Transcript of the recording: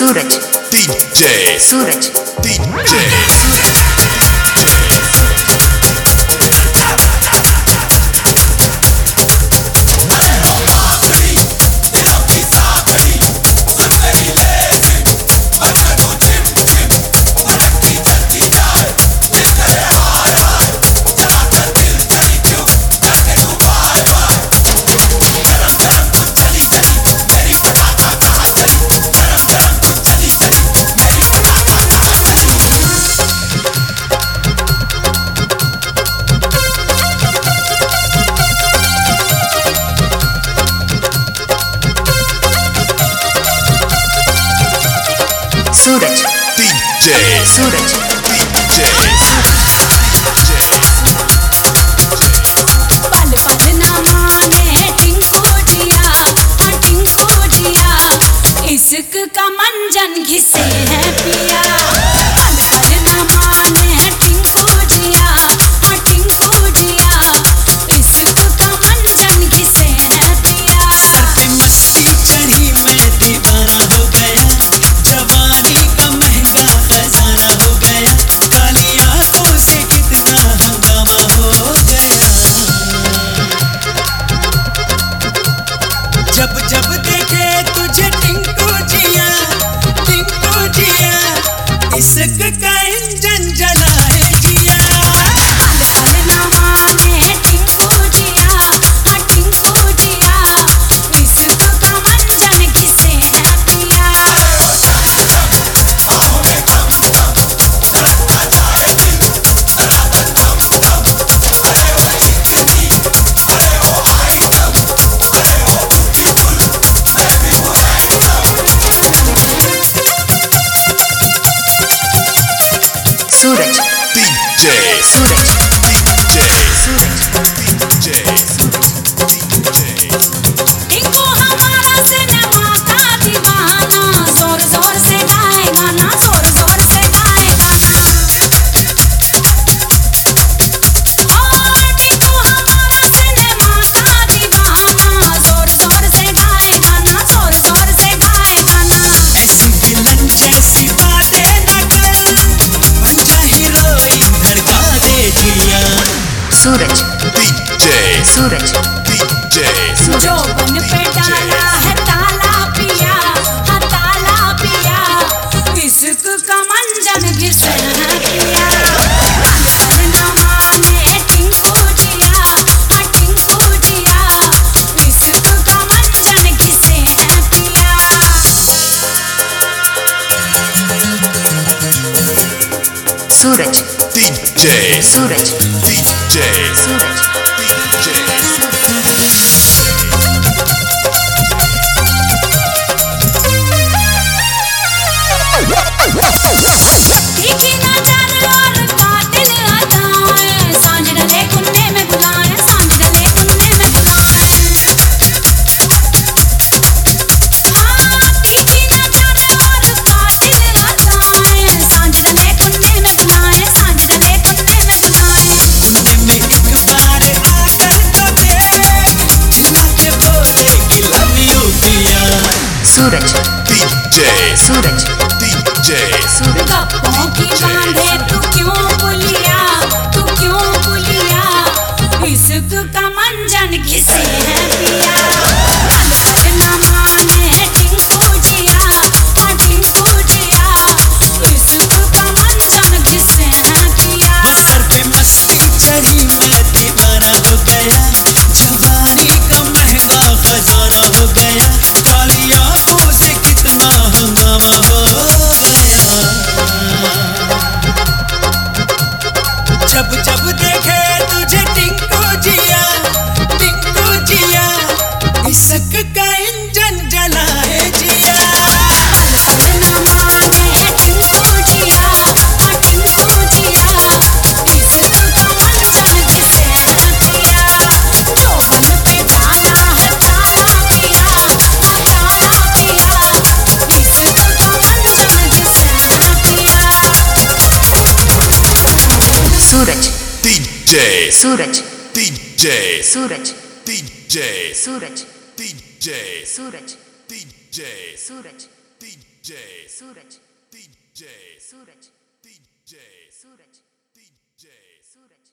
सूरज DJ सूरज DJ सूरज DJ सूरज DJ पल पल ना माने टिंकू जिया, हाँ टिंकू जिया, इश्क का मंजन घिसे है पिया। पल पल ना माने टिंकू जिया, हाँ टिंकू जिया, इश्क का मंजन घिसे है पिया। मस्ती चढ़ी मैं दीवाना हो गया, जवानी का महंगा खजाना हो गया, काली आंखों से कितना हंगामा हो गया। जब जब देखे तुझे टिंकू जिया, इश्क का इंजन जला है जिया। पल पल ना माने टिंकू जिया, हाँ टिंकू जिया, इश्क का मंजन घिसे है पिया। सूरज DJ सूरज DJ सूरज टिंकू हमारा सिनेमा का दीवाना, जोर जोर से गाए गाना, जोर जोर से गाए गाना। टिंकू हमारा सिनेमा का दीवाना, जोर जोर से गाए गाना, जोर जोर से गाए गाना। ऐसी विलन जैसी बातें न कर, बन जा हीरोइन धड़का दे जिया। सूरज DJ सूरज DJ जो बन पे डाला है ताला पिया, हाँ ताला पिया, इश्क का मंजन घिसे है पिया। पल पल ना माने टिंकू जिया, हाँ टिंकू जिया, इश्क का मंजन घिसे है पिया। सूरज DJ सूरज DJ सूरज तीखी नजर और कातिल अदाएं, सांझ डले कुन्ने में बुलाएं, सांझ डले कुन्ने में बुलाएं। तीखी नजर और कातिल अदाएं, सांझ डले कुन्ने में बुलाएं, सांझ डले कुन्ने में बुलाएं। कुन्ने में एक बार आकर तो देख, चिल्ला के बोले कि लव यू पिया। सूरज DJ सूरज DJ सूरज गप्पों की बांधे तू क्यों बुलिया, तू क्यों बुलिया, इश्क का मंजन घिसे है पिया। पल पल ना माने टिंकू जिया, हाँ टिंकू जिया, इश्क का मंजन घिसे है पिया। सर पे मस्ती चढ़ी मैं दीवाना हो गया, जवानी का महंगा खजाना हो गया, काली आंखों से कितना हंगामा हो गया। जब जब देखे तुझे टिंकू जिया, इश्क का इंजन जला है जिया। पल पल ना माने टिंकू जिया, हाँ टिंकू जिया, इश्क का मंजन घिसे है पिया। जो बन पे डाला है ताला पिया, हाँ ताला पिया, इश्क का मंजन घिसे है पिया। सूरज DJ सूरज DJ सूरज DJ सूरज DJ सूरज DJ सूरज DJ, सूरज DJ, सूरज DJ, सूरज DJ. सूरज